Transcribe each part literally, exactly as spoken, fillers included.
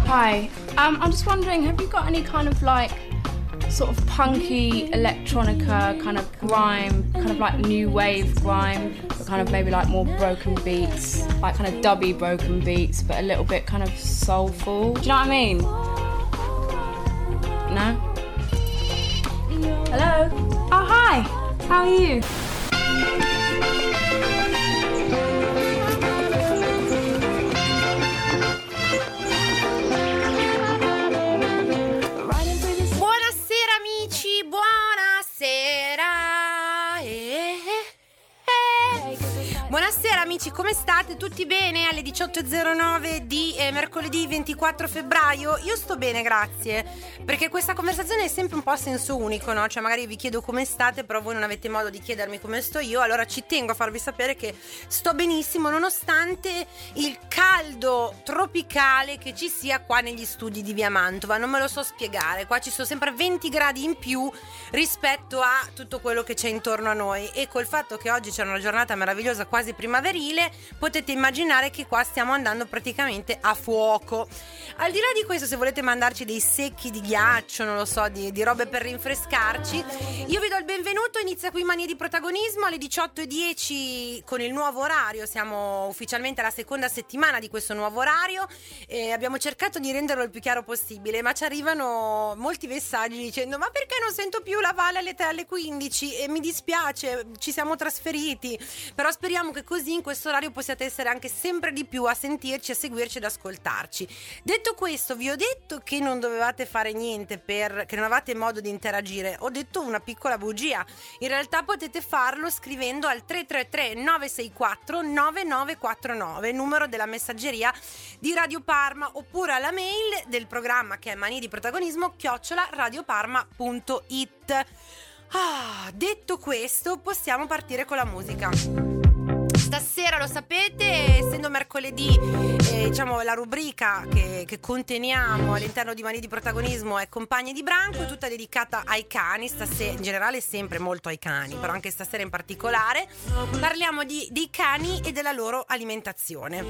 Hi, um, I'm just wondering, have you got any kind of like sort of punky electronica, kind of grime, kind of like new wave grime, but kind of maybe like more broken beats, like kind of dubby broken beats, but a little bit kind of soulful. Do you know what I mean? No? Hello? Oh, hi! How are you? Buonasera amici, come state? Tutti bene? Alle diciotto e zero nove di eh, mercoledì ventiquattro febbraio? Io sto bene, grazie, perché questa conversazione è sempre un po' a senso unico, no? Cioè magari vi chiedo come state, però voi non avete modo di chiedermi come sto io, allora ci tengo a farvi sapere che sto benissimo nonostante il caldo tropicale che ci sia qua negli studi di Via Mantova. Non me lo so spiegare, qua ci sono sempre venti gradi in più rispetto a tutto quello che c'è intorno a noi, e col fatto che oggi c'è una giornata meravigliosa, quasi primaverile, potete immaginare che qua stiamo andando praticamente a fuoco. Al di là di questo, se volete mandarci dei secchi di ghiaccio, non lo so, di, di robe per rinfrescarci, io vi do il benvenuto. Inizia qui Manie di Protagonismo alle diciotto e dieci con il nuovo orario. Siamo ufficialmente alla seconda settimana di questo nuovo orario e abbiamo cercato di renderlo il più chiaro possibile, ma ci arrivano molti messaggi dicendo: ma perché non sento più la Valle alle, alle quindici? E mi dispiace, ci siamo trasferiti, però speriamo che così in questo orario possiate essere anche sempre di più a sentirci, a seguirci ed ascoltarci. Detto questo, vi ho detto che non dovevate fare niente, per che non avevate modo di interagire. Ho detto una piccola bugia. In realtà potete farlo scrivendo al tre tre tre nove sei quattro nove nove quattro nove, numero della messaggeria di Radio Parma, oppure alla mail del programma che è Manie di Protagonismo chiocciola radioparma punto it. Ah, detto questo, possiamo partire con la musica. Stasera, lo sapete, essendo mercoledì, eh, diciamo la rubrica che, che conteniamo all'interno di Manie di Protagonismo è Compagni di Branco, tutta dedicata ai cani. Stasera, in generale sempre molto ai cani, però anche stasera in particolare parliamo di, dei cani e della loro alimentazione.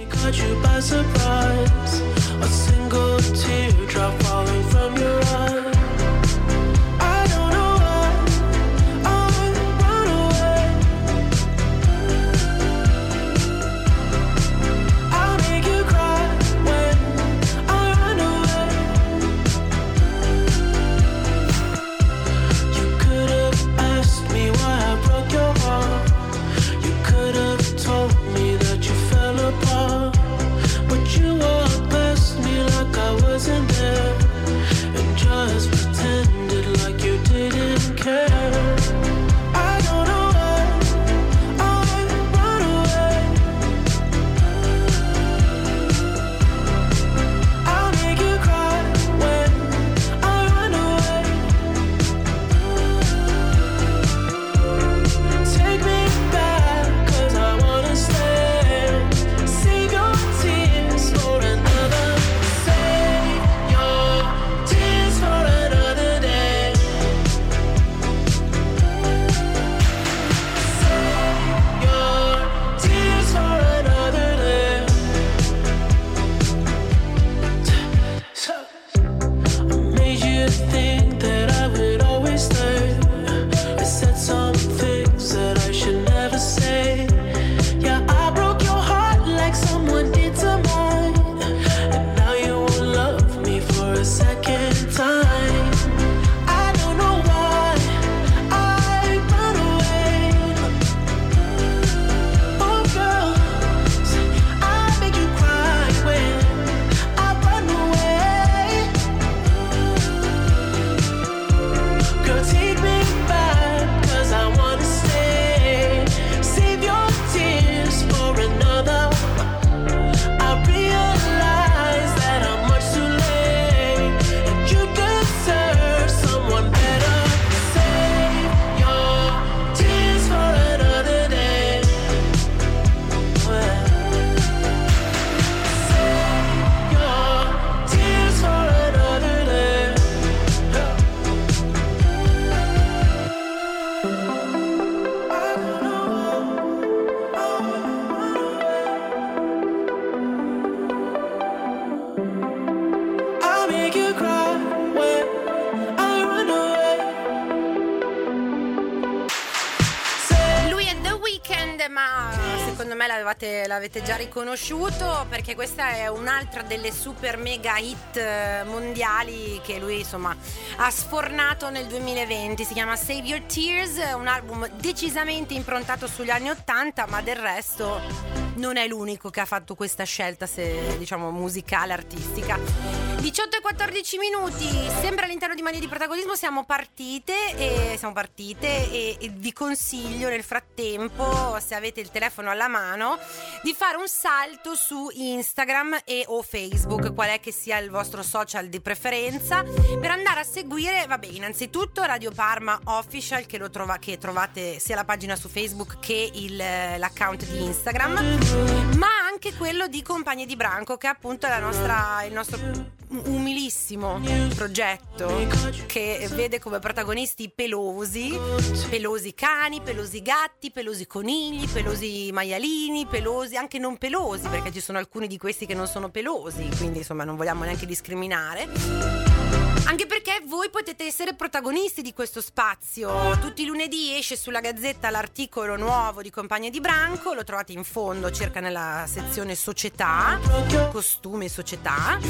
me l'avete, l'avete già riconosciuto, perché questa è un'altra delle super mega hit mondiali che lui insomma ha sfornato nel duemilaventi. Si chiama Save Your Tears, un album decisamente improntato sugli anni ottanta, ma del resto non è l'unico che ha fatto questa scelta, se diciamo musicale, artistica. diciotto e quattordici minuti, sempre all'interno di Manie di Protagonismo siamo partite e siamo partite e, e vi consiglio nel frattempo, se avete il telefono alla mano, di fare un salto su Instagram e o Facebook, qual è che sia il vostro social di preferenza, per andare a seguire, vabbè, innanzitutto Radio Parma Official, che lo trova, che trovate sia la pagina su Facebook che il, l'account di Instagram, ma anche quello di Compagnie di Branco, che è appunto la nostra, il nostro umilissimo progetto che vede come protagonisti i pelosi, pelosi cani, pelosi gatti, pelosi conigli, pelosi maialini, pelosi anche non pelosi, perché ci sono alcuni di questi che non sono pelosi, quindi insomma non vogliamo neanche discriminare. Anche perché voi potete essere protagonisti di questo spazio. Tutti i lunedì esce sulla Gazzetta l'articolo nuovo di Compagnie di Branco, lo trovate in fondo, circa nella sezione società, costume e società.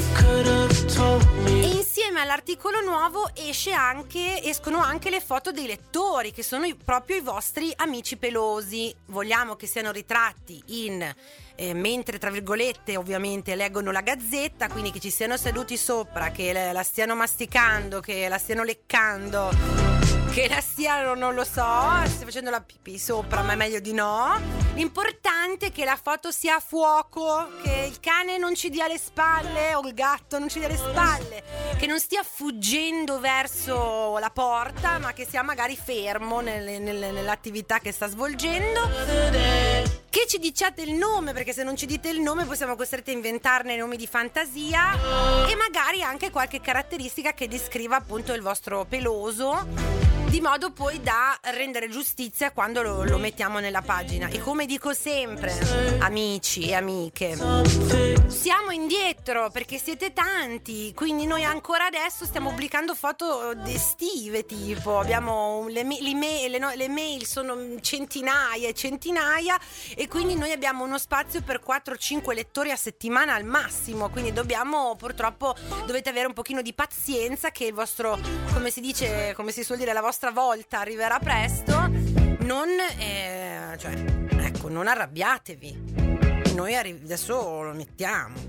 E insieme all'articolo nuovo esce anche, escono anche le foto dei lettori, che sono i, proprio i vostri amici pelosi. Vogliamo che siano ritratti in... Eh, mentre tra virgolette ovviamente leggono la Gazzetta, quindi che ci siano seduti sopra, che le, la stiano masticando, che la stiano leccando, che la stiano, non lo so, stia facendo la pipì sopra, ma è meglio di no. L'importante è che la foto sia a fuoco, che il cane non ci dia le spalle o il gatto non ci dia le spalle, che non stia fuggendo verso la porta, ma che sia magari fermo nelle, nelle, nell'attività che sta svolgendo. Che ci diciate il nome, perché se non ci dite il nome possiamo costretti a inventarne nomi di fantasia, e magari anche qualche caratteristica che descriva appunto il vostro peloso, di modo poi da rendere giustizia quando lo, lo mettiamo nella pagina. E come dico sempre, amici e amiche, siamo indietro perché siete tanti, quindi noi ancora adesso stiamo pubblicando foto estive, tipo abbiamo le, le, mail, le, le mail sono centinaia e centinaia, e quindi noi abbiamo uno spazio per quattro cinque lettori a settimana al massimo, quindi dobbiamo, purtroppo dovete avere un pochino di pazienza che il vostro, come si dice, come si suol dire, la vostra volta arriverà presto. Non eh, cioè, ecco, non arrabbiatevi, noi arri- adesso lo mettiamo.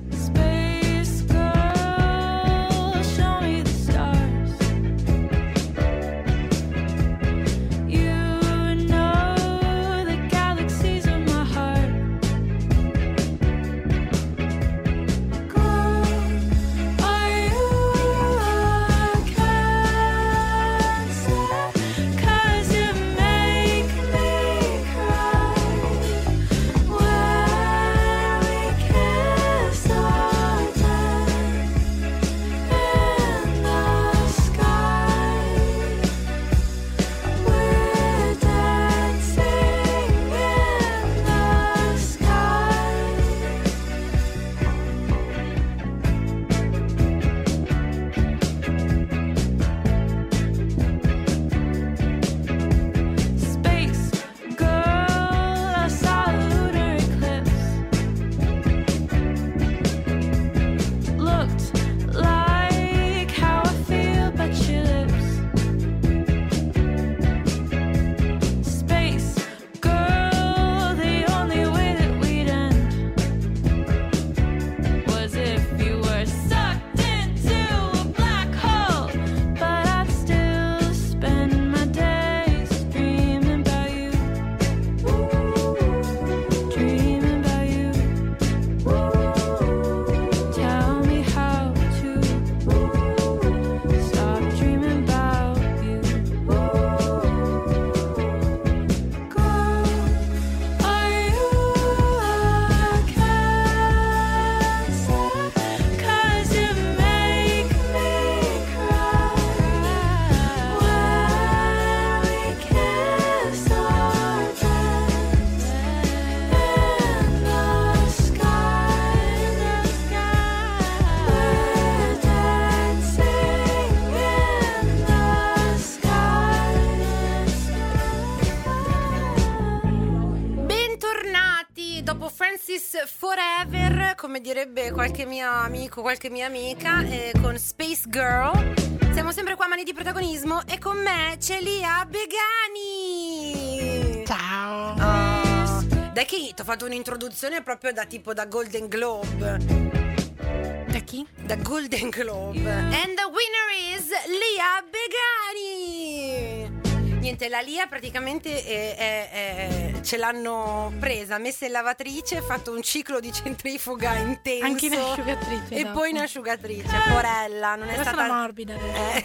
Star come direbbe qualche mio amico, qualche mia amica, eh, con Space Girl. Siamo sempre qua a Mani di Protagonismo e con me c'è Lia Begani. Ciao. Oh, dai che ti ho fatto un'introduzione proprio da tipo da Golden Globe. Da chi? Da Golden Globe. And the winner is Lia Begani. Niente, la Lia praticamente è, è, è, ce l'hanno presa, messa in lavatrice, fatto un ciclo di centrifuga intenso. Anche in asciugatrice. E dopo. poi in asciugatrice, porella. Non è Però stata sono morbida. Eh.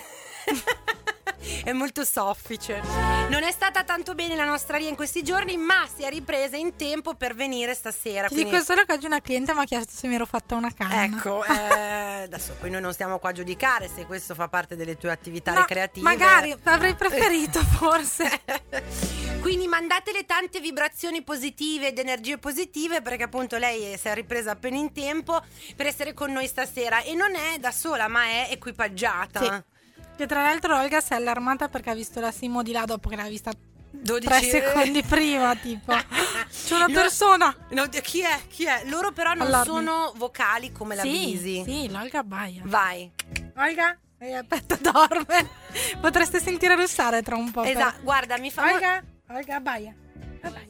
È molto soffice. Non è stata tanto bene la nostra Lia in questi giorni, ma si è ripresa in tempo per venire stasera. Ti quindi... dico solo che oggi una cliente mi ha chiesto se mi ero fatta una canna. Ecco, eh, adesso poi noi non stiamo qua a giudicare se questo fa parte delle tue attività No, ricreative. magari avrei preferito forse. Quindi mandatele tante vibrazioni positive ed energie positive, perché appunto lei si è ripresa appena in tempo per essere con noi stasera. E non è da sola, ma è equipaggiata. Sì. Che tra l'altro Olga si è allarmata perché ha visto la Simo di là dopo che l'ha vista dodici tre secondi prima, tipo c'è una No, persona. No, chi è? Chi è? Loro però non Allarmi. sono vocali come la Sì, Bisi. sì, l'Olga abbaia. Vai. Olga, eh, aspetta, dorme. Potreste sentire russare tra un po'. Esatto, però. guarda, mi fa mo- Olga, Olga abbaia. Abbaia.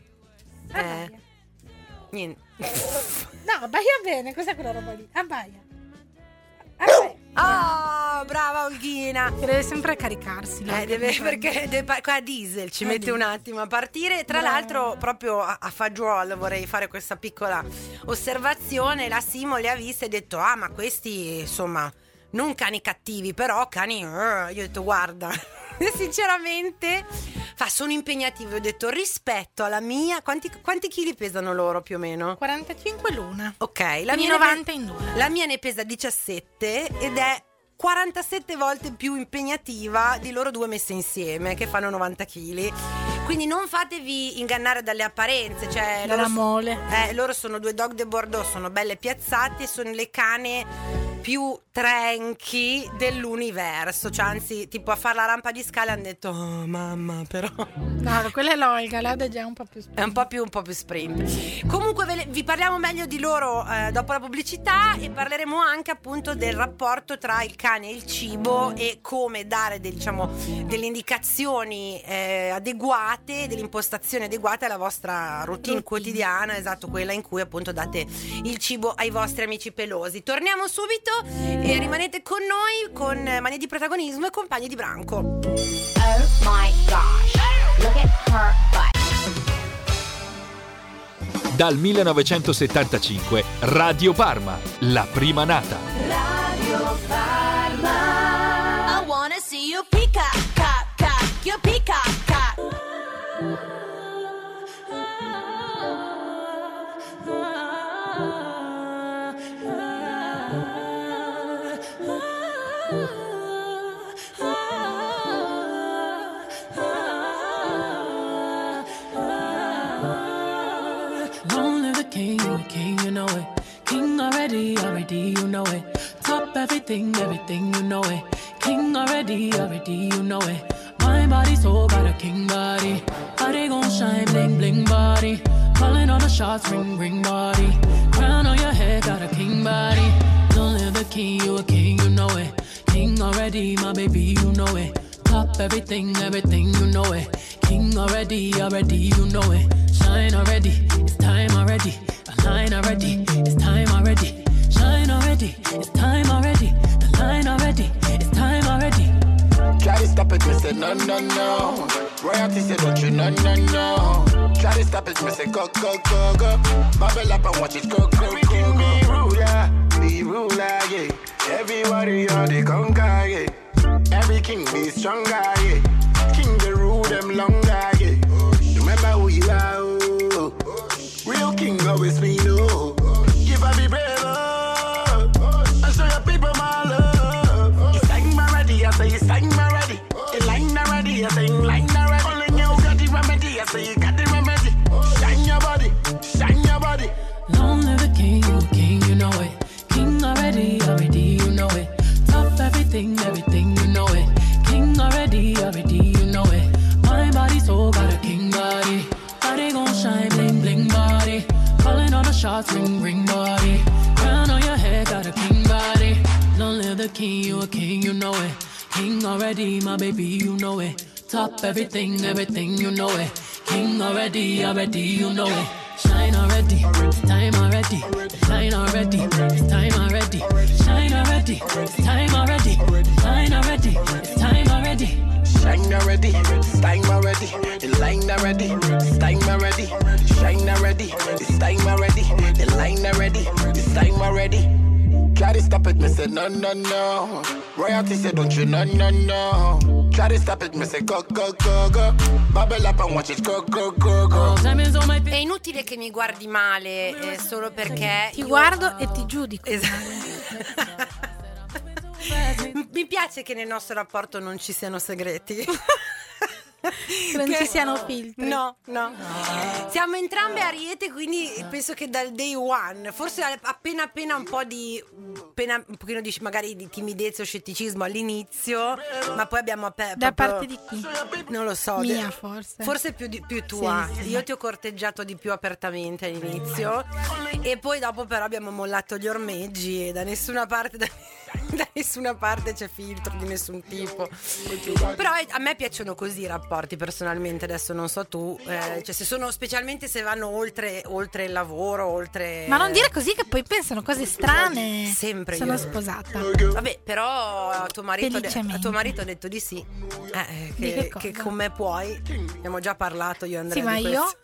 Eh. Abbaia. Niente. No, abbaia bene, cos'è quella roba lì? Abbaia. Abbaia. Oh, brava Olghina. Che deve sempre caricarsi. Eh, l'Olga, deve, mi perché sembra. deve, pa- qua diesel ci Eh, mette diesel. un attimo a partire. Tra Brava. l'altro, proprio a, a fagiolo vorrei fare questa piccola osservazione. La Simo le ha viste e ha detto: ah, ma questi insomma non cani cattivi, però cani. Uh. Io ho detto: guarda, sinceramente fa, sono impegnativi. Ho detto: rispetto alla mia, quanti, quanti chili pesano loro più o meno? quarantacinque l'una. Ok, la Quindi mia, ne novanta pe- in due. la mia ne pesa diciassette ed è quarantasette volte più impegnativa di loro due messe insieme, che fanno novanta chili. Quindi non fatevi ingannare dalle apparenze, cioè Dalla loro, mole. eh, loro sono due dog de Bordeaux, sono belle piazzate e sono le cane più tranqui dell'universo, cioè anzi tipo a fare la rampa di scale hanno detto: oh mamma, però No, quella è l'Olga, l'Olga è già un po' più è un po' più un po' più sprint. Comunque ve le- vi parliamo meglio di loro eh, dopo la pubblicità, e parleremo anche appunto del rapporto tra il cane e il cibo e come dare del- diciamo delle indicazioni eh, adeguate, delle impostazioni adeguate alla vostra routine quotidiana, esatto, quella in cui appunto date il cibo ai vostri amici pelosi. Torniamo subito e rimanete con noi con Mani di Protagonismo e Compagni di Branco. Oh my gosh, look at her butt. Dal millenovecentosettantacinque Radio Parma, la prima nata. Radio Parma. I wanna see you peacock, cock, cock, you peacock, cock. Long live the king, the king, you know it. King already, already, you know it. Top everything, everything, you know it. King already, already, you know it. My body so got a king body. Body gon' shine, bling, bling body. Calling all the shots, ring, ring body. Crown on your head, got a king body. Long live the king, you a king, you know it. King already, my baby, you know it. Top everything, everything, you know it. King already, already, you know it. Shine already, it's time already. The line already, it's time already. Shine already, it's time already. The line already, it's time already. Try to stop it, me say no, no, no. Royalty say don't you, no, no, no. Try to stop it, me say go, go, go, go. Bubble up and watch it go, go, go, go. Be ruler, be ruler, yeah. Everybody on the conquer, yeah. Every king be stronger, yeah. King the rule them longer, yeah. Remember who you are, oh. Real king always be no. Give up be brave, oh. And show your people my love. You sang my ready, I say you sang my ready. You line already, I say you line already. Only you got the remedy, I say you got the remedy. Shine your body, shine your body. Long live the king, the king, you know it. King already, already, you know it. Top everything, everything, you know it. King already, already, you know it. My body so got a king body. Body gon' shine, bling, bling body. Calling all the shots, ring, ring body. king, you a king, you know it. King already, my baby, you know it. Top everything, everything, you know it. King already, already, you know it. Shine already, it's time already. Shine already, it's time already. Shine already, it's time already. Shine already, it's time already. Shine already, it's time already. The line already, it's time already. Shine already, it's time already. The line already, it's time already. Try to stop it, me say no, no, no. Royalty say don't you, no, no, no. Try to stop it, me say go, go, go, go. Bubble up and watch it go, go, go, go. È inutile che mi guardi male eh, solo perché Ti io- guardo e ti giudico. Esatto. Mi piace che nel nostro rapporto non ci siano segreti. Che non ci siano filtri. No, no. Siamo entrambe Ariete, quindi penso che dal day one, forse appena appena un po' di appena un pochino di magari di timidezza o scetticismo all'inizio, ma poi abbiamo aperto. Da parte di chi? Non lo so. Mia, de- forse. Forse più, di, più tua. Sì, sì, Io sì. ti ho corteggiato di più apertamente all'inizio e poi dopo però abbiamo mollato gli ormeggi e da nessuna parte da, da nessuna parte c'è filtro di nessun tipo. Però eh, a me piacciono così i rapporti personalmente, adesso non so tu, eh, cioè se sono specialmente se vanno oltre, oltre il lavoro, oltre. Ma non dire così che poi pensano cose strane. Sempre Sono io. sposata. Vabbè, però a tuo marito, Felicemente. a tuo marito ha detto di sì. Eh, Di che, che cosa? che con me puoi. Abbiamo già parlato io e Andrea. Sì, ma di io questo.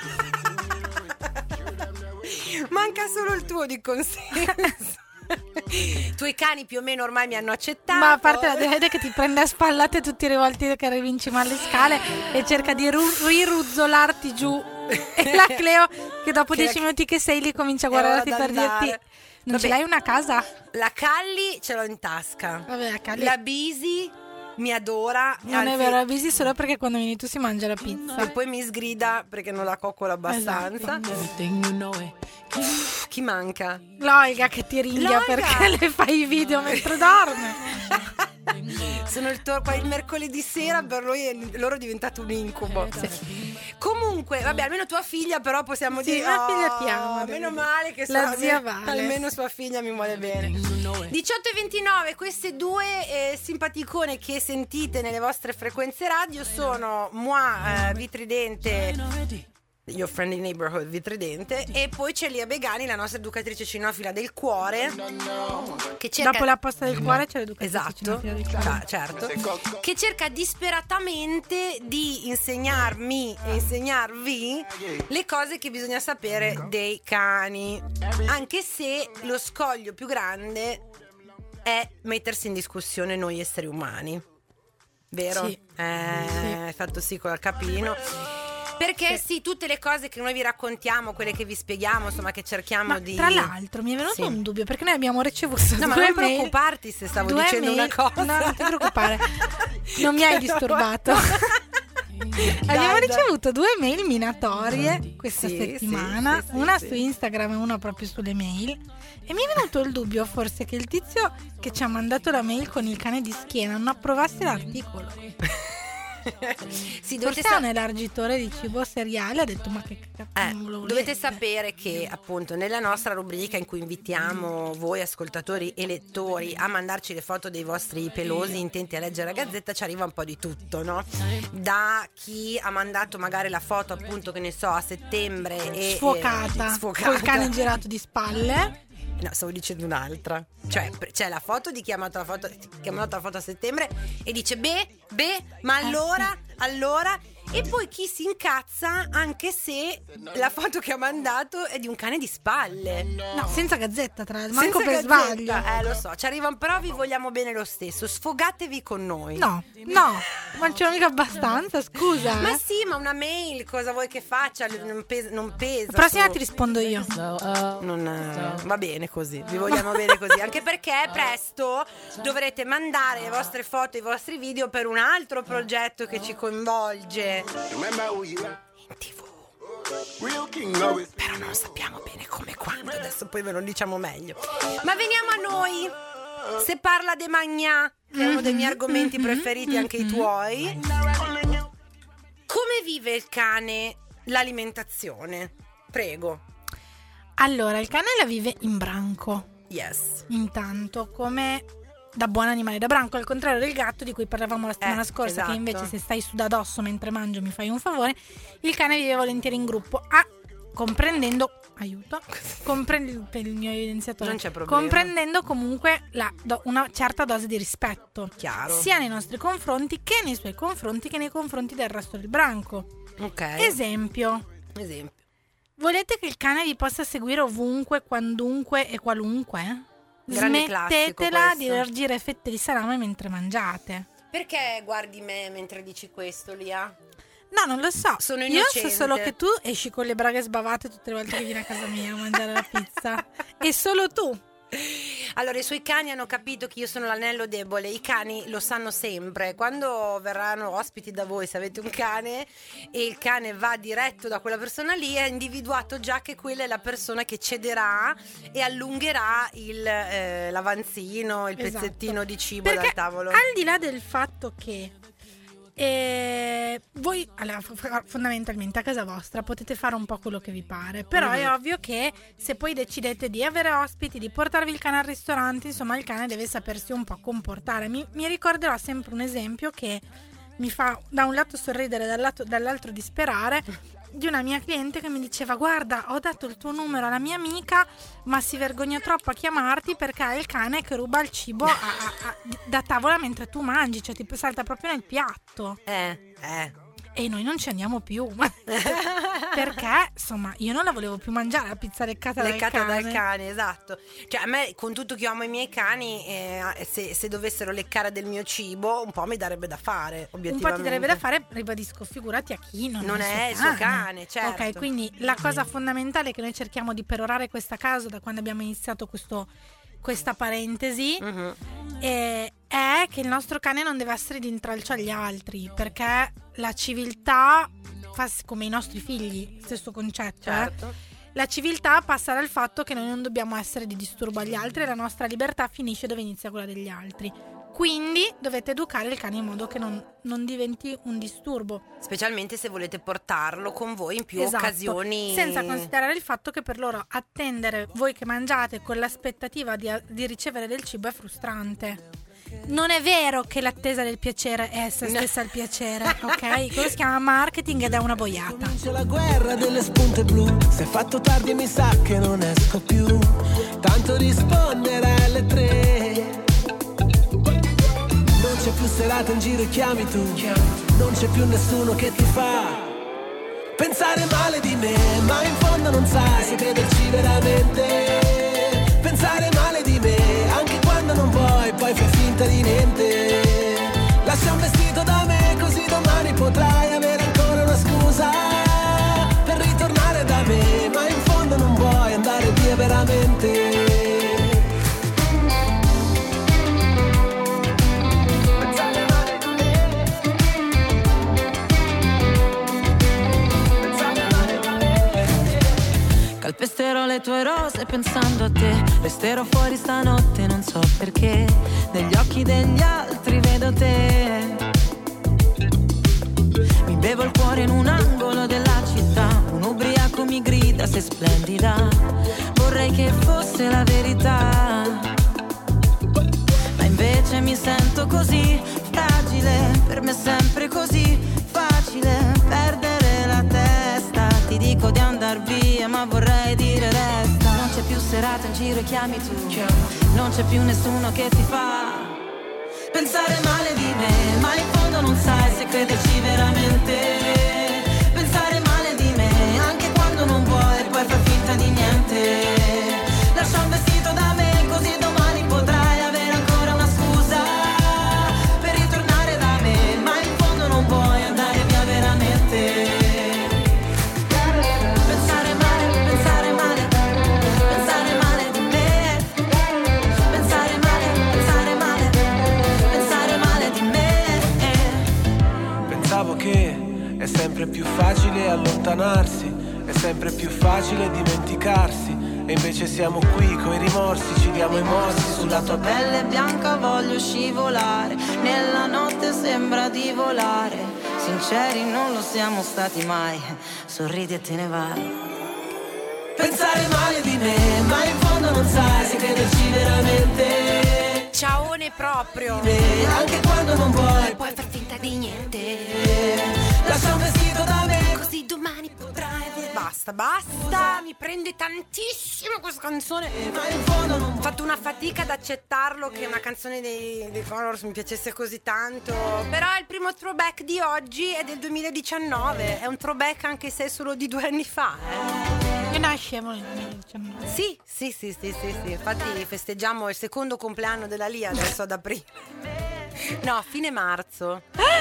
Manca solo il tuo di consenso. I tuoi cani più o meno ormai mi hanno accettato. Ma a parte la Davide che ti prende a spallate tutti i volte che arrivi in cima alle scale e cerca di ru- riruzzolarti giù. E la Cleo che dopo Che dieci la- minuti che sei lì comincia a È ora guardarti per d'andare. dirti: non ce Vabbè. l'hai una casa? La Calli ce l'ho in tasca. Vabbè, la Calli- La Bisi mi adora. Non è anzi, vero, avvisi solo perché quando vieni tu si mangia la pizza. E poi mi sgrida perché non la coccolo abbastanza. Esatto. Everything, you know it. Chi manca? L'Olga che ti ringhia L'Olga! perché le fai i video mentre dorme. Sono il, tor- il mercoledì sera per lui è, loro è diventato un incubo. Comunque, vabbè, almeno tua figlia però possiamo Sì, dire mia figlia "Oh, ti ama, meno devi male che La so- zia almeno- Vale. almeno sua figlia mi vuole bene. diciotto e ventinove, queste due eh, simpaticone che sentite nelle vostre frequenze radio sono Moi eh, Vitridente, Your Friendly Neighborhood Vitridente, e poi c'è Lia Begani, la nostra educatrice cinofila del cuore, che cerca Dopo la posta del cuore c'è l'educazione. Esatto, ah, certo, che cerca disperatamente di insegnarmi e insegnarvi le cose che bisogna sapere dei cani, anche se lo scoglio più grande è mettersi in discussione noi esseri umani, vero? Sì. Eh, Sì. Hai fatto sì con il capino. Perché sì. tutte le cose che noi vi raccontiamo, quelle che vi spieghiamo, insomma, che cerchiamo Ma di. tra l'altro mi è venuto Sì. un dubbio perché noi abbiamo ricevuto No, ma due non mail- preoccuparti se stavo due dicendo mail- una cosa. No, non ti preoccupare. Non mi hai disturbato. Abbiamo Dai, dai. ricevuto due mail minatorie questa Sì, settimana, sì, sì, sì, una sì. su Instagram e una proprio sulle mail. E mi è venuto il dubbio forse che il tizio che ci ha mandato la mail con il cane di schiena non approvasse l'articolo. Sì, dovete, Forse è sa- un elargitore di cibo seriale, ha detto ma che cazzo eh, non lo dovete volete?" sapere che appunto nella nostra rubrica in cui invitiamo voi ascoltatori e lettori a mandarci le foto dei vostri pelosi intenti a leggere la Gazzetta ci arriva un po' di tutto, no? Da chi ha mandato magari la foto appunto che ne so a settembre e Sfocata, e, sfocata. col cane girato di spalle. No, stavo dicendo un'altra. Cioè, pre- c'è la foto di chi ha mandato la foto, chi ha mandato la foto a settembre e dice beh, beh, ma allora, allora. E poi chi si incazza anche se la foto che ha mandato è di un cane di spalle. No, senza gazzetta, tra l'altro, manco Senza per gazzetta. sbaglio. Eh, lo so, ci arrivano, però vi vogliamo bene lo stesso. Sfogatevi con noi. No, no, ma non ce l'ho mica abbastanza, scusa. Ma eh. sì, ma una mail, cosa vuoi che faccia? Non pesa. Non pesa La prossima su- ti rispondo io. Non, eh, va bene così, vi vogliamo bene così, anche perché presto dovrete mandare le vostre foto, i vostri video per un altro progetto che ci coinvolge Remember who you are. in tv. Real king always. Però non sappiamo bene come e quando, adesso poi ve lo diciamo meglio. Ma veniamo a noi. Se parla de Magnà, che è uno dei miei argomenti preferiti, anche i tuoi. Come vive il cane l'alimentazione? Prego. Allora, il cane la vive in branco. Yes. Intanto, come da buon animale da branco, al contrario del gatto di cui parlavamo la settimana Eh, scorsa, esatto. che invece se stai su da addosso mentre mangio mi fai un favore. Il cane vive volentieri in gruppo, ah, comprendendo aiuto comprendendo per il mio evidenziatore Non c'è problema. comprendendo comunque la, do, una certa dose di rispetto, Chiaro. sia nei nostri confronti che nei suoi confronti che nei confronti del resto del branco. Ok. Esempio: Esempio. volete che il cane vi possa seguire ovunque, quandunque e qualunque? Grande classico Smettetela di questo. elargire fette di salame mentre mangiate. Perché guardi me mentre dici questo, Lia? No, non lo so. Sono Io so innocente. solo che tu esci con le braghe sbavate tutte le volte che vieni a casa mia a mangiare la pizza. E solo tu. Allora, i suoi cani hanno capito che io sono l'anello debole. I cani lo sanno sempre. Quando verranno ospiti da voi, se avete un cane e il cane va diretto da quella persona lì, è individuato già che quella è la persona che cederà e allungherà il eh, l'avanzino, il Esatto. pezzettino di cibo Perché dal tavolo. al di là del fatto che eh, voi allora, f- fondamentalmente a casa vostra potete fare un po' quello che vi pare, però Mhm. è ovvio che se poi decidete di avere ospiti, di portarvi il cane al ristorante, insomma il cane deve sapersi un po' comportare. Mi, mi ricorderò sempre un esempio che mi fa da un lato sorridere, dal lato- dall'altro disperare, di una mia cliente che mi diceva: guarda, ho dato il tuo numero alla mia amica, ma si vergogna troppo a chiamarti perché ha il cane che ruba il cibo a- a- a- da tavola mentre tu mangi, cioè ti salta proprio nel piatto. Eh, eh. E noi non ci andiamo più perché insomma io non la volevo più mangiare la pizza leccata, Leccata dal cane. dal cane, esatto. Cioè, a me, con tutto che io amo i miei cani, eh, se, se dovessero leccare del mio cibo, un po' mi darebbe da fare, Un obiettivamente. po' ti darebbe da fare, ribadisco, figurati a chi non, Non è è il suo cane, certo. Ok, quindi la cosa fondamentale che noi cerchiamo di perorare questa casa da quando abbiamo iniziato questo, questa parentesi Mhm. eh, è che il nostro cane non deve essere di intralcio agli altri, perché la civiltà fa s- come i nostri figli, stesso concetto, eh. Certo. La civiltà passa dal fatto che noi non dobbiamo essere di disturbo agli altri e la nostra libertà finisce dove inizia quella degli altri. Quindi dovete educare il cane in modo che non, non diventi un disturbo. Specialmente se volete portarlo con voi in più Esatto. occasioni. Senza considerare il fatto che per loro attendere voi che mangiate con l'aspettativa di, di ricevere del cibo è frustrante. Non è vero che l'attesa del piacere è essa stessa il piacere, ok? Quello si chiama marketing ed è una boiata. C'è la guerra delle spunte blu. Se è fatto tardi mi sa che non esco più. Tanto rispondere alle tre. Non c'è più serata in giro e chiami tu. Non c'è più nessuno che ti fa pensare male di me, ma in fondo non sai se crederci veramente. Pensare male di me anche quando non vuoi, poi fai finta di niente. Lascia un vestito da me così domani potrai avere ancora una scusa per ritornare da me, ma in fondo non vuoi andare via veramente. Calpesterò le tue rose pensando a te. Resterò fuori stanotte, non so perché. Negli occhi degli altri vedo te. Mi bevo il cuore in un angolo della città. Un ubriaco mi grida, sei splendida. Vorrei che fosse la verità, ma invece mi sento così fragile. Per me è sempre così facile perdere la testa. Ti dico di andar via ma vorrei dire resta. Non c'è più serata in giro e chiami tu. Non c'è più nessuno che ti fa pensare male di me, ma in fondo non sai se crederci veramente. Pensare male di me anche quando non vuoi, poi fai finta di niente. Lascia un vestito da me così domani potrai avere ancora una scusa per ritornare da me, ma in fondo non vuoi andare via veramente. Pensare male, pensare male, pensare male di me. Pensare male, pensare male, pensare male di me. Pensavo che è sempre più facile allontanarsi, è sempre più facile dimenticarsi, e invece siamo qui coi rimorsi, ci diamo i morsi sulla tua pelle. Pelle bianca voglio scivolare, nella notte sembra di volare. Sinceri non lo siamo stati mai, sorridi e te ne vai. Pensare male di me, ma in fondo non sai se crederci veramente. Ciaone proprio. proprio. Anche quando non vuoi, puoi far finta di niente. Lascia un vestito da me, così domani potrai. Basta, basta, mi prende tantissimo questa canzone. Ho fatto una fatica ad accettarlo che una canzone dei, dei Colors mi piacesse così tanto. Però il primo throwback di oggi è del duemiladiciannove. È un throwback anche se è solo di due anni fa, eh. E nasciamo nel duemiladiciannove. Sì, sì, sì, sì, sì, sì. Infatti festeggiamo il secondo compleanno della Lia adesso ad aprile. No, fine marzo.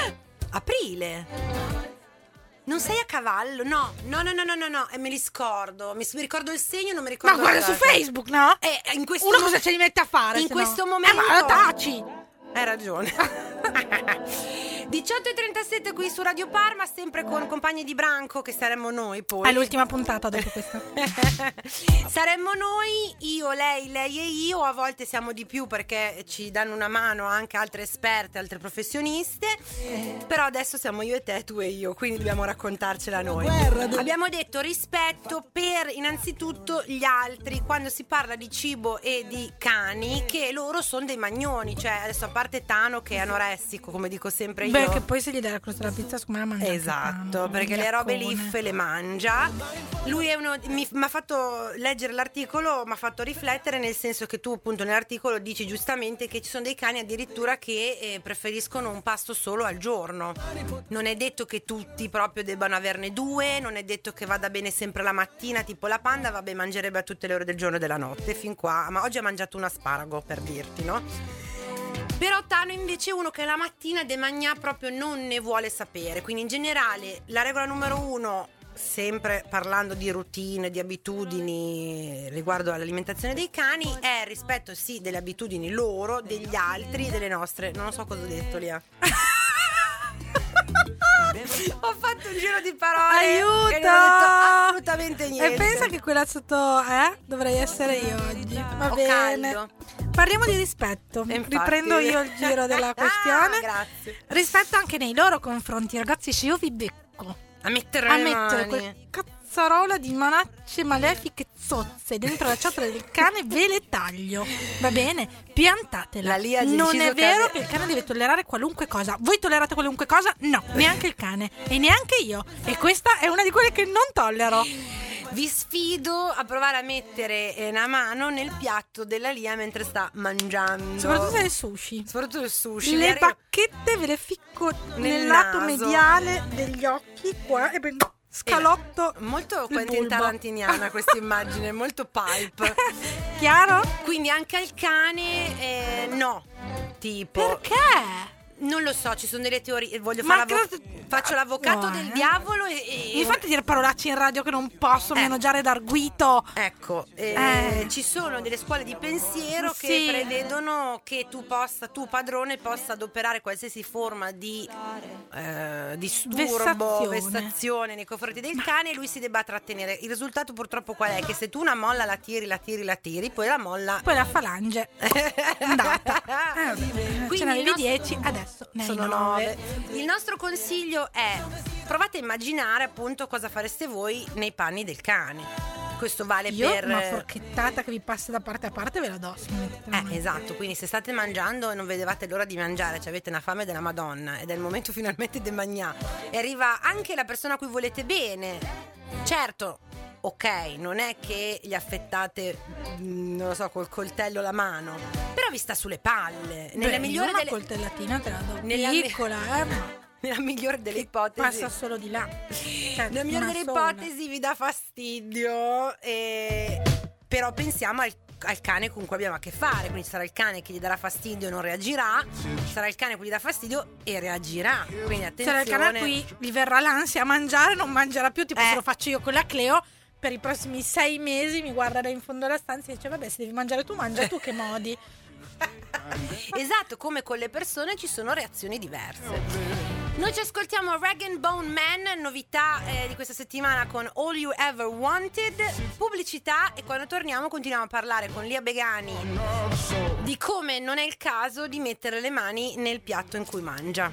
Aprile. Non sei a cavallo? No, no, no, no, no, no, no. E me li scordo. Mi, mi ricordo il segno, non mi ricordo. Ma guarda su Facebook, no? E eh, in questo uno mo- cosa ce li mette a fare? In se questo no? momento. Eh, ma taci. Hai ragione. diciotto e trentasette qui su Radio Parma, sempre con compagni di branco che saremmo noi poi. È l'ultima puntata dopo questa. Saremmo noi, io, lei, lei e io. A volte siamo di più perché ci danno una mano anche altre esperte, altre professioniste. Però adesso siamo io e te, tu e io, quindi dobbiamo raccontarcela noi. Abbiamo detto rispetto per innanzitutto gli altri quando si parla di cibo e di cani, che loro sono dei magnoni. Cioè adesso, a parte Tano che è anoressico, come dico sempre io. Beh, che poi se gli dai la crosta della pizza, siccome la mangia. Esatto, perché le robe liffe le mangia. Lui è uno, mi ha fatto leggere l'articolo, mi ha fatto riflettere, nel senso che tu appunto nell'articolo dici giustamente che ci sono dei cani addirittura che eh, preferiscono un pasto solo al giorno. Non è detto che tutti proprio debbano averne due, non è detto che vada bene sempre la mattina, tipo la Panda, vabbè, mangerebbe a tutte le ore del giorno e della notte, fin qua, ma oggi ha mangiato un asparago, per dirti, no? Però Tano invece è uno che la mattina de magnà proprio non ne vuole sapere. Quindi in generale la regola numero uno, sempre parlando di routine, di abitudini riguardo all'alimentazione dei cani, è rispetto sì delle abitudini loro, degli altri, delle nostre. Non so cosa ho detto, Lia. Ho fatto un giro di parole. Aiuto! E non ho detto assolutamente niente. E pensa che quella sotto eh dovrei essere io oggi. Va Ho bene. caldo. Parliamo di rispetto. E infatti. Riprendo io il giro della questione. Ah, grazie. Rispetto anche nei loro confronti, ragazzi. Se io vi becco A mettere a le mettere mani. quel cazzarola di manacce malefiche zozze dentro la ciotola del cane, ve le taglio. Va bene? Piantatela. La Lia ha non deciso è che vero ave- che il cane deve tollerare qualunque cosa. Voi tollerate qualunque cosa? No, neanche il cane. E neanche io. E questa è una di quelle che non tollero. Vi sfido a provare a mettere eh, una mano nel piatto della Lia mentre sta mangiando. Soprattutto nel sushi. Soprattutto il sushi. Le Le arriva- bacchette ve le ficco nel, Nel lato naso. mediale degli occhi qua e ben scalotto. Molto il Quentin bulbo. Tarantiniana questa immagine, molto pulp. Chiaro? Quindi anche al cane eh, no. Tipo Perché? non lo so, ci sono delle teorie. Voglio Ma fare l'avvo- credo- faccio l'avvocato no, del eh. diavolo e, e- Mi fate dire parolacce in radio che non posso Eh. mangiare d'arguito. Ecco, eh, Eh. ci sono delle scuole di pensiero Sì. che prevedono che tu possa, tu padrone, possa adoperare qualsiasi forma di eh, disturbo, Vessazione. vessazione nei confronti del cane e lui si debba trattenere. Il risultato purtroppo qual è? Che se tu una molla la tiri, la tiri, la tiri, poi la molla Poi la falange è andata. Eh, vabbè. Quindi Ce n'avevi il nostro- dieci, adesso ne hai sono nove. nove. Il nostro consiglio è: provate a immaginare appunto cosa fareste voi nei panni del cane. Questo vale Io per una forchettata che vi passa da parte a parte ve la do. se mi mettete la Eh, mano. esatto, quindi se state mangiando e non vedevate l'ora di mangiare, cioè avete una fame della Madonna ed è il momento finalmente di mangiare e arriva anche la persona a cui volete bene. Certo, ok, non è che gli affettate, mm, non lo so, col coltello la mano, però vi sta sulle palle. Nella Beh, migliore io una delle coltellatina te la do Nella- piccola, eh, ma nella migliore delle ipotesi passa solo di là. Cioè, Nella migliore una delle sola. ipotesi vi dà fastidio, e... però pensiamo al, al cane con cui abbiamo a che fare. Quindi sarà il cane che gli darà fastidio e non reagirà, sarà il cane che gli dà fastidio e reagirà. Quindi attenzione. Sarà il cane a cui gli verrà l'ansia a mangiare, non mangerà più, tipo Eh. se lo faccio io con la Cleo. Per i prossimi sei mesi mi guarda da in fondo alla stanza e dice: vabbè, se devi mangiare tu, mangia tu, che modi. Esatto, come con le persone ci sono reazioni diverse. Noi ci ascoltiamo Rag and Bone Man, novità eh, di questa settimana con All You Ever Wanted, pubblicità, e quando torniamo continuiamo a parlare con Lia Begani di come non è il caso di mettere le mani nel piatto in cui mangia.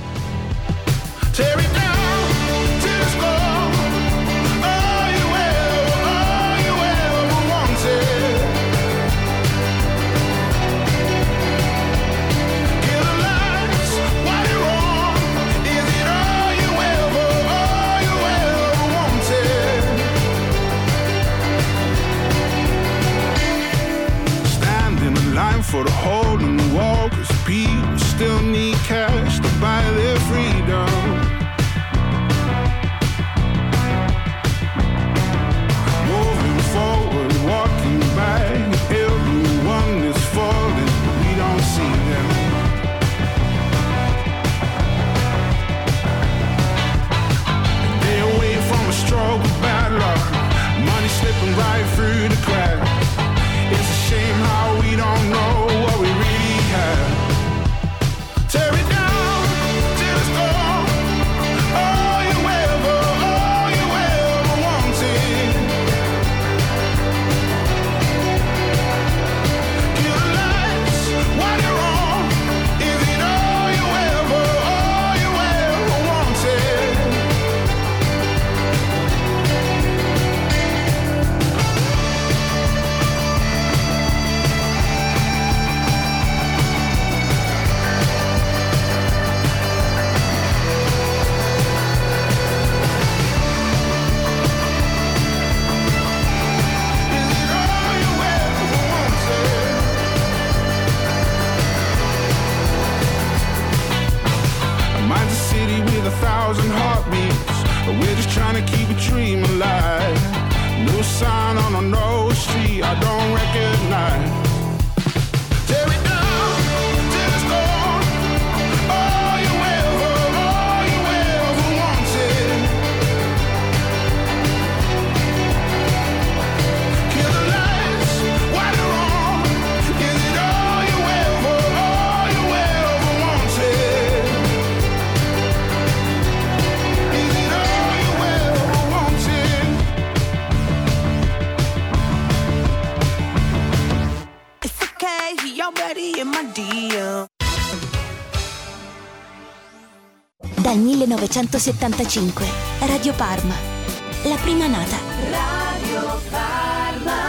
Tear it down to the floor. All you ever, all you ever wanted. time for the hole in the wall, cause people still need cash to buy their freedom. Moving forward, walking back, everyone is falling, we don't see them. They away from a struggle, bad luck, money slipping right through the cracks. It's a shame how we don't know what we really have. Tear it down till it's gone. All you ever, all you ever wanted. Kill the lights while you're on. Is it all you ever, all you ever wanted? Mine's a city with a thousand heartbeats, but we're just trying to keep a dream alive. No sign on a no street I don't recognize. Tear it down till it's gone. All you ever, all you ever wanted. Kill the lights while you're on. Is it all you ever, all you ever wanted? Is it all you ever wanted? It's okay, he already in my D M. Dal millenovecentosettantacinque, Radio Parma, la prima nata. Radio Parma.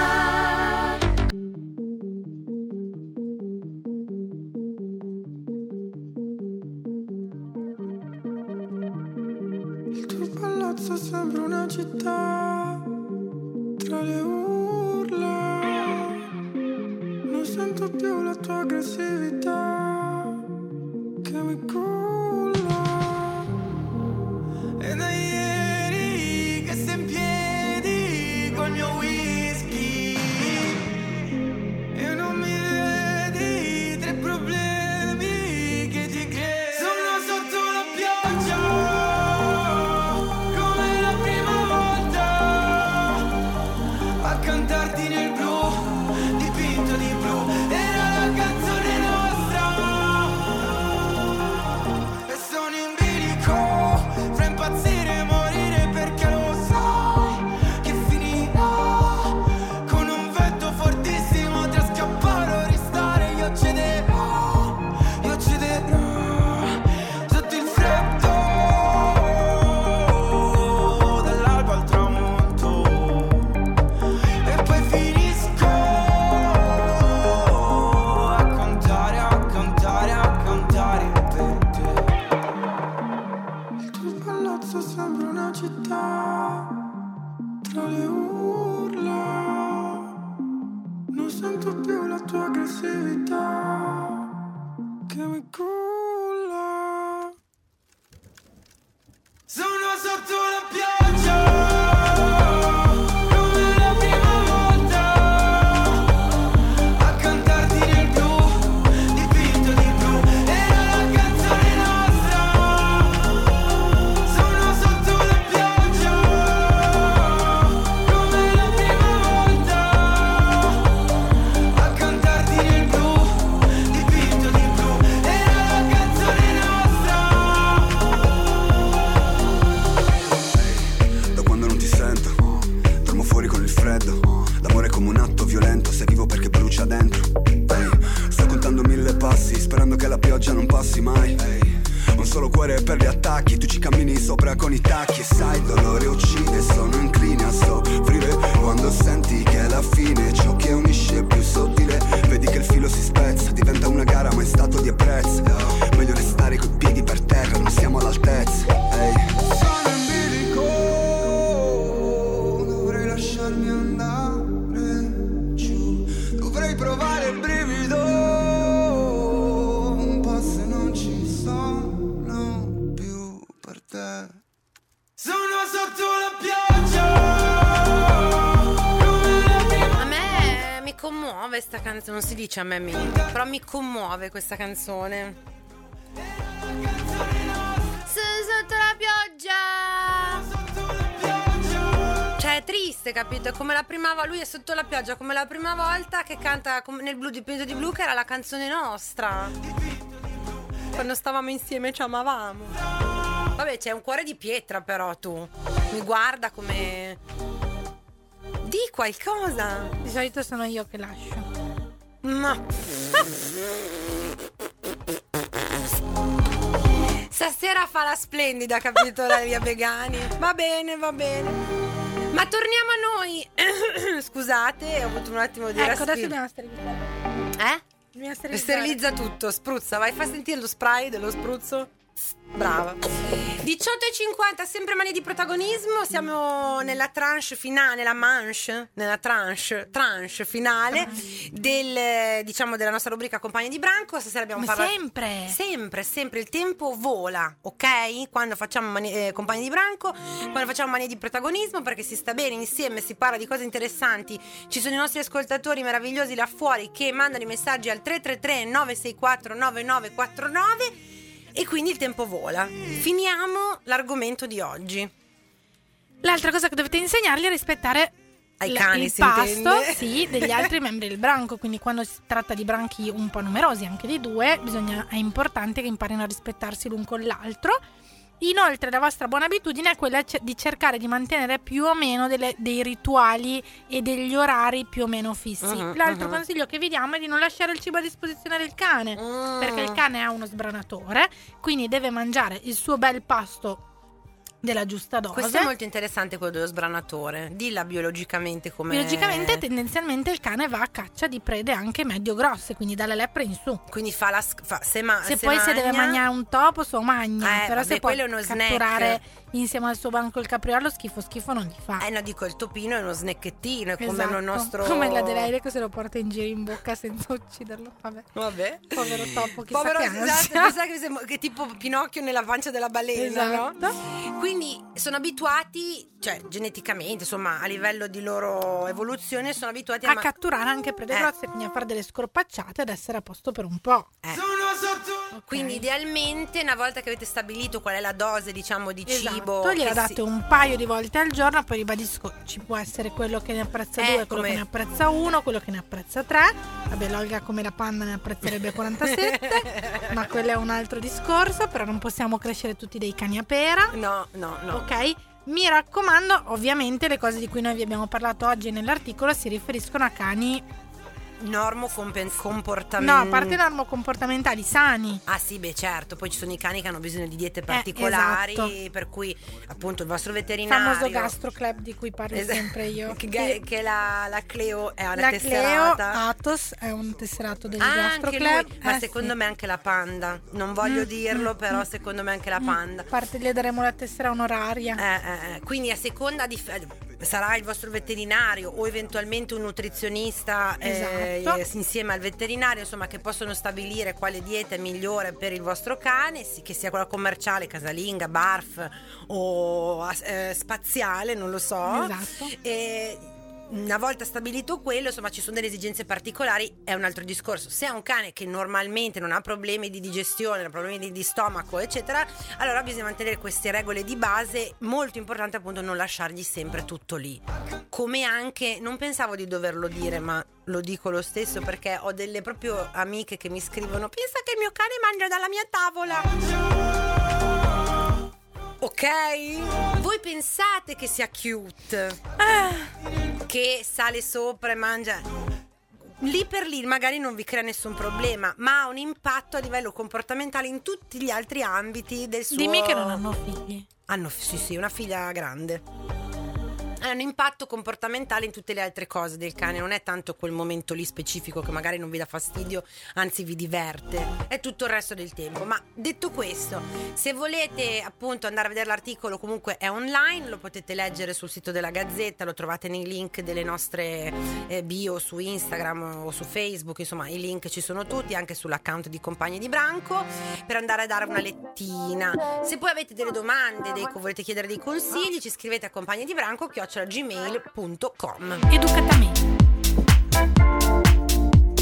Il tuo palazzo sembra una città tra le urla. Non sento più la tua aggressività che mi culla. E da ieri che sei in piedi col mio whisky e non mi vedi tre problemi che ti crei. Sono sotto la pioggia come la prima volta a cantarti nel blu, dipinto di blu. Era la canzone nostra e sono in bilico fra impazzire e morire, perché lo sai che finirà con un vento fortissimo tra scappare o restare. Io cederò, io cederò sotto il freddo dall'alba al tramonto e poi finisco a contare, a contare, a contare per te. Il tuo palazzo sembra una città tra le urla. Non sento più la tua aggressività che mi culla. Sono sotto la pioggia come la prima volta a cantarti nel blu, dipinto di blu. Era la canzone nostra. Sono sotto la pioggia come la prima volta a cantarti nel blu, dipinto di blu. Era la canzone nostra. Da quando non ti sento, dormo fuori con il freddo. L'amore è come un atto violento, se vivo perché brucia dentro. Ehi, sto contando mille passi, sperando che la pioggia non passi mai. Ehi, un solo cuore per gli attacchi, tu ci cammini sopra con i tacchi. E sai, il dolore uccide, sono incline a soffrire quando senti che è la fine. Ciò che unisce è più sottile, vedi che il filo si spezza, diventa una gara ma è stato di apprezzo. Meglio restare coi piedi per terra, non siamo all'altezza. Ehi, Sono in bilico, dovrei lasciarmi andare giù, dovrei provare il brivido questa canzone, non si dice a me mi, però mi commuove questa canzone. Sotto la pioggia. Cioè è triste, capito? È come la prima volta, lui è sotto la pioggia come la prima volta che canta nel blu dipinto di blu, che era la canzone nostra. Quando stavamo insieme ci amavamo. Vabbè, c'è un cuore di pietra però tu. Mi guarda come... Di qualcosa. Di solito sono io che lascio. Ma... Stasera fa la splendida, capito, la Lia Begani. Va bene, va bene. Ma torniamo a noi. Scusate, ho avuto un attimo di Ecco, respiro. adesso dobbiamo sterilizzare. Eh? Dobbiamo sterilizzare. Sterilizza tutto, spruzza. Vai, fa sentire lo spray dello spruzzo. Brava. diciotto e cinquanta, sempre mani di protagonismo. Siamo nella tranche finale, nella manche, nella tranche, tranche finale del, diciamo, della nostra rubrica Compagni di Branco. Stasera abbiamo Ma parlato sempre. Sempre, sempre il tempo vola, ok? Quando facciamo mani, eh, Compagni di Branco, quando facciamo mani di protagonismo, perché si sta bene insieme, si parla di cose interessanti. Ci sono i nostri ascoltatori meravigliosi là fuori che mandano i messaggi al tre tre tre nove sei quattro nove nove quattro nove. E quindi il tempo vola. Finiamo l'argomento di oggi. L'altra cosa che dovete insegnargli è rispettare Ai l- cani, il si pasto intende? sì, degli altri membri del branco. Quindi quando si tratta di branchi un po' numerosi, anche di due, bisogna, è importante che imparino a rispettarsi l'un con l'altro. Inoltre la vostra buona abitudine è quella ce- di cercare di mantenere più o meno delle, dei rituali e degli orari più o meno fissi. Uh-huh, L'altro uh-huh. consiglio che vi diamo è di non lasciare il cibo a disposizione del cane, Mm. perché il cane è uno sbranatore, quindi deve mangiare il suo bel pasto della giusta dose. Questo è molto interessante, quello dello sbranatore. Dilla biologicamente come. Biologicamente tendenzialmente il cane va a caccia di prede anche medio-grosse, quindi dalle lepre in su. Quindi fa la fa, se, ma, Se, se poi se magna, deve mangiare un topo, so magna. Eh, però vabbè, se può quello è uno snack. catturare insieme al suo banco il capriolo, schifo schifo non gli fa. Eh no, dico, il topino è uno snacchettino, è come Esatto. il nostro. Come la Deleire che se lo porta in giro in bocca senza ucciderlo. Vabbè. Vabbè. Povero topo, chissà Povero, che esatto, ansia. pensa che, sembra- che tipo Pinocchio nella pancia della balena, Esatto. no? Quindi sono abituati, cioè geneticamente, insomma, a livello di loro evoluzione, sono abituati a, A ma- catturare anche prede Eh. grosse, quindi a fare delle scorpacciate ad essere a posto per un po'. Eh. Quindi idealmente, una volta che avete stabilito qual è la dose, diciamo, di cibo, Esatto, gliela che date si- un paio di volte al giorno. Poi ribadisco, ci può essere quello che ne apprezza Eh, due, quello come- che ne apprezza uno, quello che ne apprezza tre. Vabbè, l'Olga come la panda ne apprezzerebbe quarantasette, ma quello è un altro discorso. Però non possiamo crescere tutti dei cani a pera. No, no, no. Ok? Mi raccomando, ovviamente le cose di cui noi vi abbiamo parlato oggi nell'articolo si riferiscono a cani, Normo compen- comportamento. no, a parte normo-comportamentali sani. Ah sì, beh certo, poi ci sono i cani che hanno bisogno di diete particolari, esatto. per cui appunto il vostro Il veterinario, famoso Gastro Club di cui parlo Esatto. sempre io. che, che la, la Cleo è una La Cleo tesserata. Athos è un tesserato del Ah, Gastro anche Club. lui. Ma Eh, secondo sì. me anche la panda. Non voglio Mm, dirlo, mm, però mm. secondo me anche la panda. A parte gli daremo la tessera onoraria. Eh, eh, eh. Quindi a seconda di sarà il vostro veterinario o eventualmente un nutrizionista eh, Esatto. eh, insieme al veterinario, insomma, che possono stabilire quale dieta è migliore per il vostro cane, sì, che sia quella commerciale, casalinga, barf o eh, spaziale, non lo so. Esatto. E una volta stabilito quello, insomma, ci sono delle esigenze particolari, è un altro discorso. Se è un cane che normalmente non ha problemi di digestione, non ha problemi di, di stomaco, eccetera, allora bisogna mantenere queste regole di base. Molto importante appunto non lasciargli sempre tutto lì. Come anche, non pensavo di doverlo dire, ma lo dico lo stesso perché ho delle proprio amiche che mi scrivono: pensa che il mio cane mangia dalla mia tavola. Ok? Voi pensate che sia cute, che sale sopra e mangia, lì per lì magari non vi crea nessun problema, ma ha un impatto a livello comportamentale in tutti gli altri ambiti del suo. Dimmi che non hanno figli. Hanno, sì, sì, una figlia grande. Ha un impatto comportamentale in tutte le altre cose del cane, non è tanto quel momento lì specifico che magari non vi dà fastidio, anzi vi diverte, è tutto il resto del tempo. Ma detto questo, se volete appunto andare a vedere l'articolo, comunque è online, lo potete leggere sul sito della Gazzetta, lo trovate nei link delle nostre eh, bio su Instagram o su Facebook, insomma i link ci sono tutti, anche sull'account di Compagni di Branco, per andare a dare una lettina. Se poi avete delle domande, dei, volete chiedere dei consigli, ci scrivete a compagni di branco chiocciola gmail punto com. Educatamente.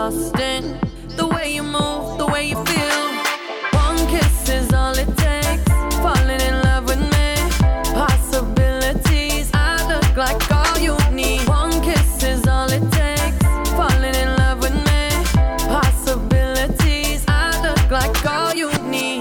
lost in the way you move, the way you feel. One kiss is all it takes. Falling in love with me. Possibilities, I look like all you need. One kiss is all it takes. Falling in love with me. Possibilities, I look like all you need.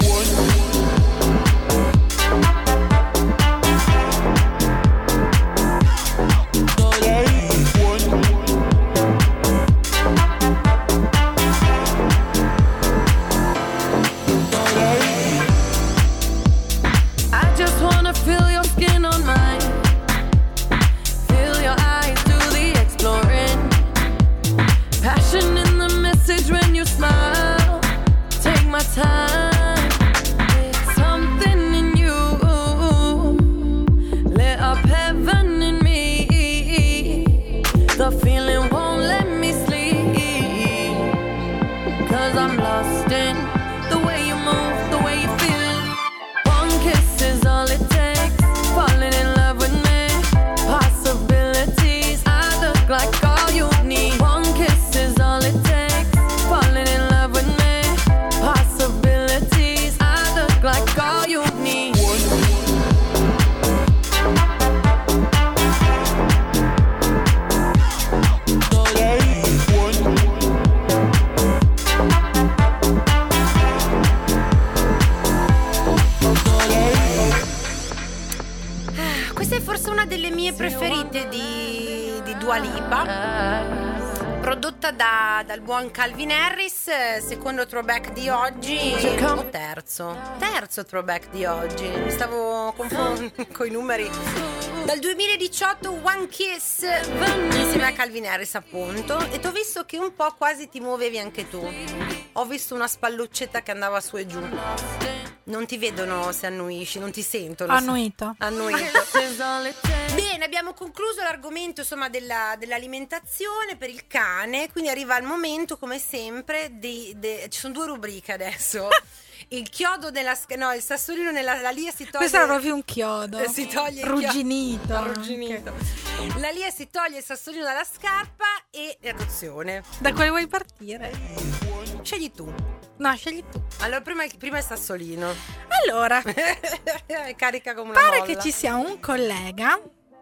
Feel your skin on mine. Feel your eyes do the exploring. Passion in the message when you smile. Take my time. Something in you lit up heaven in me. The feeling won't let me sleep. Cause I'm lost in the way you move, the way you feel. One kiss is all it takes. Falling in love with me. Possibilities, I look like all you need. One kiss is all it takes. Falling in love with me. Possibilities, I look like all you need. Questa è forse una delle mie preferite di, di Dua Lipa, prodotta da, dal buon Calvin Harris. Secondo throwback di oggi, o terzo terzo throwback di oggi, mi stavo confondendo con i numeri. Dal duemiladiciotto One Kiss insieme a Calvin Harris, appunto. E t'ho visto che un po' quasi ti muovevi anche tu. Ho visto una spalluccetta che andava su e giù. Non ti vedono se annuisci, non ti sentono. Annuito. Annuito. Bene, abbiamo concluso l'argomento, insomma, della, dell'alimentazione per il cane. Quindi arriva il momento, come sempre, di, de, ci sono due rubriche adesso. Il chiodo nella no, il sassolino nella la Lia si toglie. Questo era proprio un chiodo. Si toglie Rugginito. Il Rugginito. Okay. La Lia si toglie il sassolino dalla scarpa e l'adozione. Da quale vuoi partire? Scegli tu. No, scegli tu. Allora, prima, prima il sassolino. Allora, carica come una pare molla. che ci sia un collega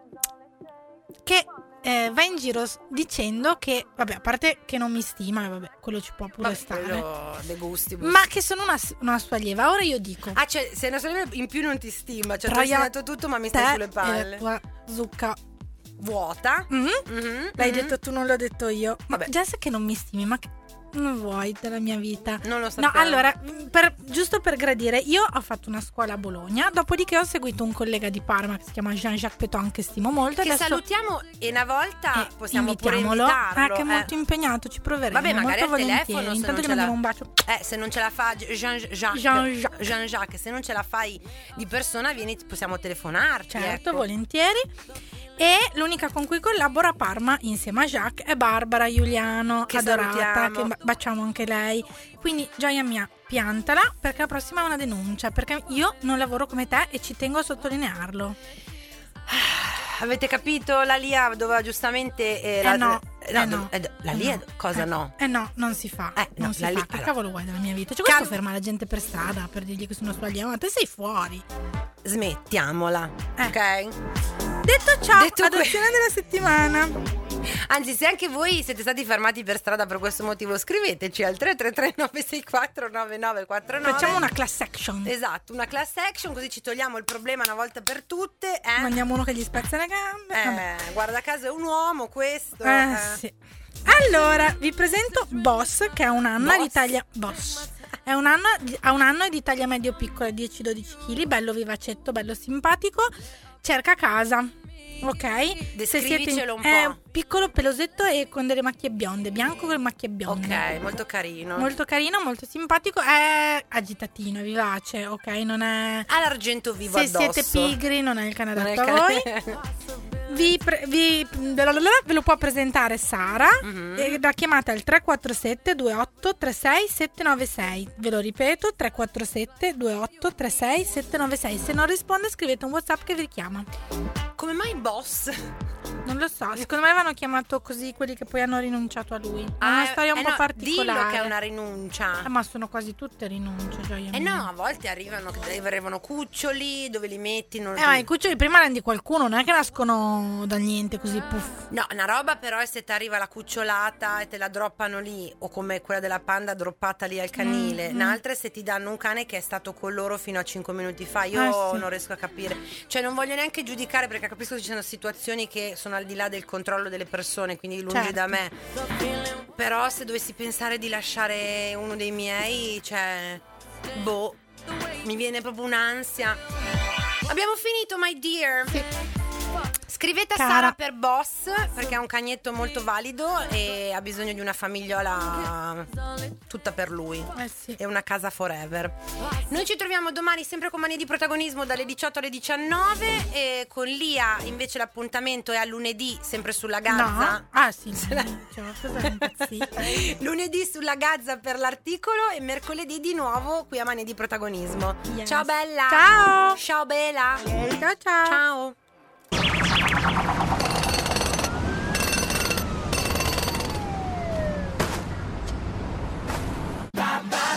che eh, va in giro s- dicendo che, vabbè, a parte che non mi stima, vabbè, quello ci può pure Vabbè, stare, quello dei gusti, ma che sono una, s- una sua allieva. Ora io dico, Ah, cioè, se una sorella in più non ti stima, cioè tu Troia, hai stimato tutto, ma mi stai te sulle e palle. la tua zucca Vuota. Mhm. Mhm, l'hai mhm. detto tu, non l'ho detto io. Ma Vabbè. già sai che non mi stimi, ma che non vuoi della mia vita? Non lo No, sapevo. allora, per- giusto per gradire, io ho fatto una scuola a Bologna, dopodiché ho seguito un collega di Parma che si chiama Jean-Jacques Peton, che stimo molto. Che Adesso salutiamo e una volta eh, possiamo pure invitiamolo. invitarlo. Ah, che è eh. molto impegnato, ci proveremo. Vabbè, magari molto al telefono, volentieri. se Intanto non gli ce mandiamo l'ha- un bacio. Eh, se non ce la fa Jean-Jacques, Jean-Jacques. Jean-Jacques, se non ce la fai di persona, vieni, possiamo telefonarci. Certo, ecco. volentieri. E l'unica con cui collabora a Parma insieme a Jacques è Barbara Giuliano, Che adorata, salutiamo. che ba- baciamo anche lei. Quindi, gioia mia, piantala, perché la prossima è una denuncia, perché io non lavoro come te e ci tengo a sottolinearlo. Avete capito? La Lia doveva giustamente eh, Eh la, no, eh, no, eh no, eh, la eh Lia no. cosa Eh, no? Eh no, non si fa. Eh, no, non si la fa. Lia- Che allora- cavolo vuoi dalla mia vita? Cioè, questo Cam- ferma la gente per strada per dirgli che sono sua allieva, ma te sei fuori. Smettiamola, Eh. ok? Detto ciò, Detto que- adozione della settimana. Anzi, se anche voi siete stati fermati per strada per questo motivo, scriveteci al tre tre tre nove sei quattro nove nove quattro nove. Facciamo una class action. Esatto, una class action, così ci togliamo il problema una volta per tutte. Eh, Mandiamo uno che gli spezza le gambe. Vabbè. eh guarda caso è un uomo questo. Eh, eh. sì. Allora, vi presento Boss, che ha un anno Boss? di taglia Boss. È un anno, di- ha un anno e di taglia medio piccola, dieci dodici chili, bello vivacetto, bello simpatico, cerca casa. Ok? Descrivicelo un È po'. piccolo, pelosetto e con delle macchie bionde, bianco con macchie bionde. Ok, molto carino. Molto carino, molto simpatico, è agitatino, è vivace, ok? Non è... Ha l'argento vivo Se addosso. siete pigri non è il cane Non è il adatto a voi. cane- Vi, pre- vi ve lo può presentare Sara. Mhm. E la chiamate al tre quattro sette due otto tre sei sette nove sei. Ve lo ripeto, tre quattro sette due otto tre sei sette nove sei. Se non risponde scrivete un WhatsApp che vi richiama. Come mai Boss? Non lo so, secondo me avevano chiamato così quelli che poi hanno rinunciato a lui. È una Ah, storia un eh po' no, particolare. Dillo che è una rinuncia. Eh, ma sono quasi tutte rinunce, Gioia Eh mia. no, a volte arrivano che arrivano cuccioli, dove li metti? Non... Eh, ma i cuccioli prima erano di qualcuno, non è che nascono da niente così, puff. No, una roba però è se ti arriva la cucciolata e te la droppano lì, o come quella della panda droppata lì al canile. Mm, mm. Un'altra è se ti danno un cane che è stato con loro fino a cinque minuti fa. Io Eh, sì. non riesco a capire. Cioè non voglio neanche giudicare, perché capisco che ci sono situazioni che sono al di là del controllo delle persone, quindi lungi Certo. da me. Però se dovessi pensare di lasciare uno dei miei, cioè, boh, mi viene proprio un'ansia. Abbiamo finito, my dear. Scrivete a Cara. Sara per Boss, perché è un cagnetto molto valido e ha bisogno di una famigliola tutta per lui. Eh sì. E una casa forever. Noi ci troviamo domani sempre con Mani di Protagonismo dalle diciotto alle diciannove, e con Lia invece l'appuntamento è a lunedì sempre sulla Gazza. No? Ah sì, cioè, cosa impazzita. Lunedì sulla Gazza per l'articolo e mercoledì di nuovo qui a Mani di Protagonismo. Yes. Ciao bella. Ciao. Ciao bella. Ciao ciao. Ciao. Bye bye.